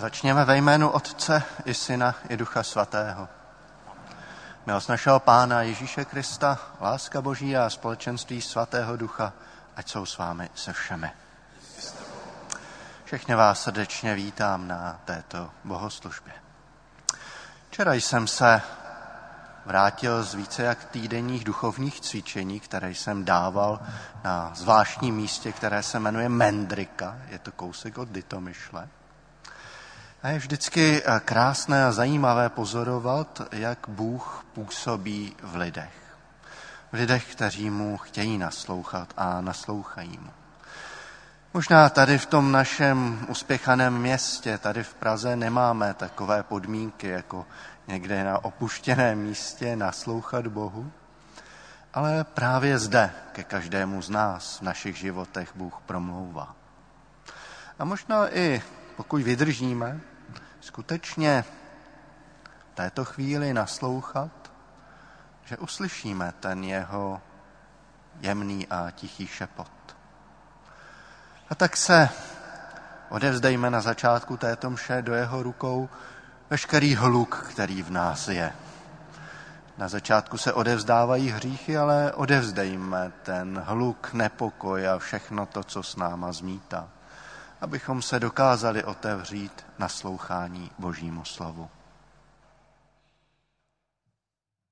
Začněme ve jménu Otce i Syna i Ducha Svatého. Milost našeho Pána Ježíše Krista, láska Boží a společenství Svatého Ducha, ať jsou s vámi se všemi. Všechny vás srdečně vítám na této bohoslužbě. Včera jsem se vrátil z více jak týdenních duchovních cvičení, které jsem dával na zvláštním místě, které se jmenuje Mendrika. Je to kousek od Litomyšle. A je vždycky krásné a zajímavé pozorovat, jak Bůh působí v lidech. V lidech, kteří mu chtějí naslouchat a naslouchají mu. Možná tady v tom našem uspěchaném městě, tady v Praze, nemáme takové podmínky, jako někde na opuštěném místě naslouchat Bohu, ale právě zde ke každému z nás v našich životech Bůh promlouvá. A možná i pokud vydržíme, skutečně v této chvíli naslouchat, že uslyšíme ten jeho jemný a tichý šepot. A tak se odevzdejme na začátku této mše do jeho rukou veškerý hluk, který v nás je. Na začátku se odevzdávají hříchy, ale odevzdejme ten hluk, nepokoj a všechno to, co s náma zmítá, abychom se dokázali otevřít naslouchání Božímu slovu.